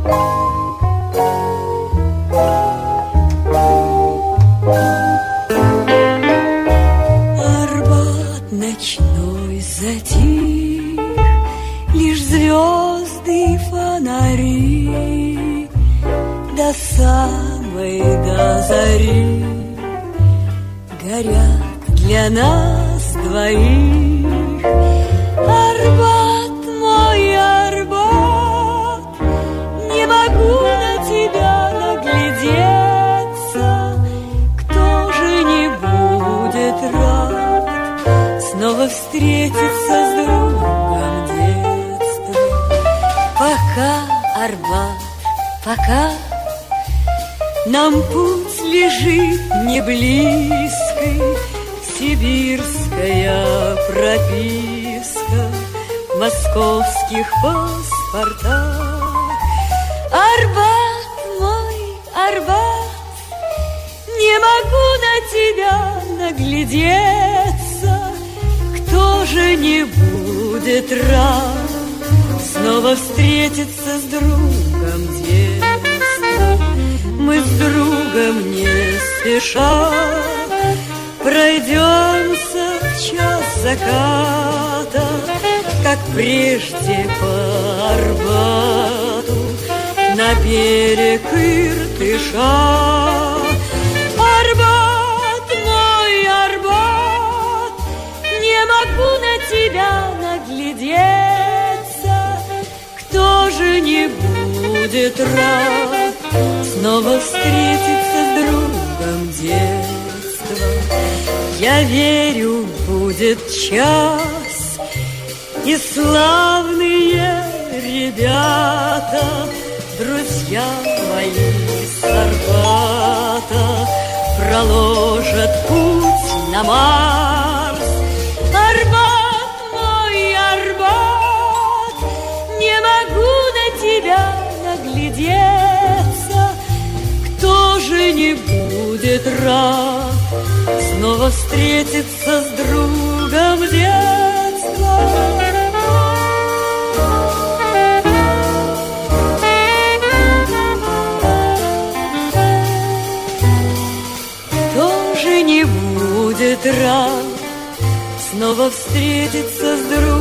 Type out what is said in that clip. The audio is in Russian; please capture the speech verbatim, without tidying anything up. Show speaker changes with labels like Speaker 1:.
Speaker 1: Арбат ночной затих, лишь звезды и фонари до самой до зари горят для нас двоих. Арбат, мой Арбат, не могу на тебя наглядеться. Кто же не будет рад снова встретиться с другом детства? Пока, Арбат, пока нам путь лежит не близкий, сибирская прописка в московских паспортах. Арбат, мой Арбат, не могу на тебя наглядеться. Кто же не будет рад снова встретиться с другом детства? Мы с другом не спеша пройдемся в час заката, как прежде по Арбату на берег Иртыша. Арбат, мой Арбат, не могу на тебя наглядеться. Кто же не будет рад снова встретиться с другом детства? Я верю, будет час, и славные ребята, друзья мои с Арбата, проложат путь на Марс. Арбат, мой Арбат, не могу на тебя наглядеться. Кто же не будет рад снова встретиться с другом детства? Кто же не будет рад снова встретиться с другом?